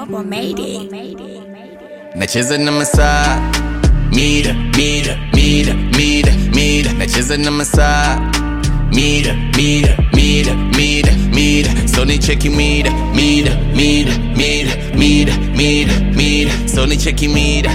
Global made it. Nacheza na masaa mida nacheza na masaa mida so ni cheki mida so ni cheki mida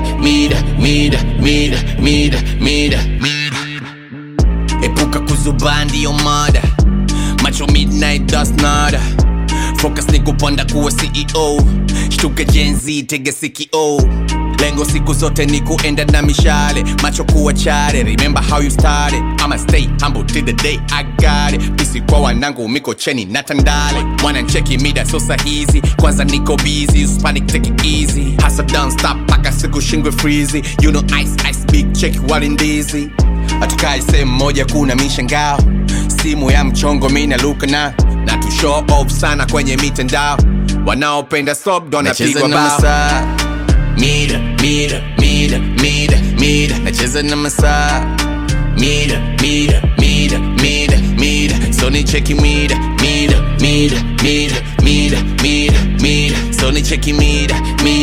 epuka kuzubandi yo mada macho midnight dust nada focus ni kupanda kuwa CEO shtuka Gen Z tege CKO lengo siku zote ni kuenda na mishale macho kuwa chare remember how you started I'ma stay humble till the day I got it bisi kwa wanangu miko cheni na tandale mwana ncheki mida so sahizi kwanza niko busy uspanic take it easy hustle don't stop paka siku shingwe freezy you know ice big check wali ndizi atukai sehemu moja kuna mishangao simu ya mchongo mina luka na tu show off sana kwenye mitandao wanaopenda sob dona pigwa bao mida nacheza na masaa mida so ni cheki mida so ni cheki mida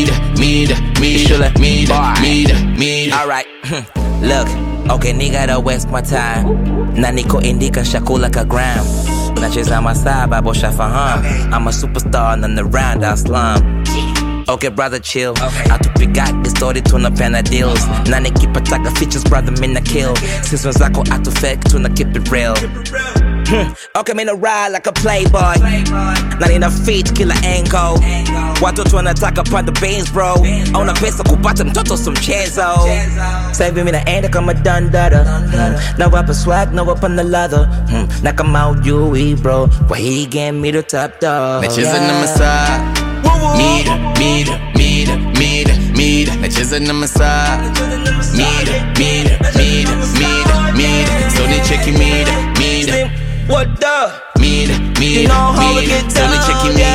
alright look okay nigga don't waste my time na niko indika shakula ka gram nacheza masaa babo shafahamu I'm a superstar na round our slum. Okay brother chill atupiga story tunapenda deals na nikipataka features brother mina kill since wenzako atufake tuna keep it real okay mina ride like a playboy na nina feet kila angle watoto wanataka panda beans bro ona pesa kupata mtoto so mchezo sasa mina enda kama dandada na wapa swag na wapa na ladder na kama ujui bro why he get me the top dog nacheza na masaa mida nacheza na masaa mida so ni cheki mida what the you know how we get down, so ni cheki mida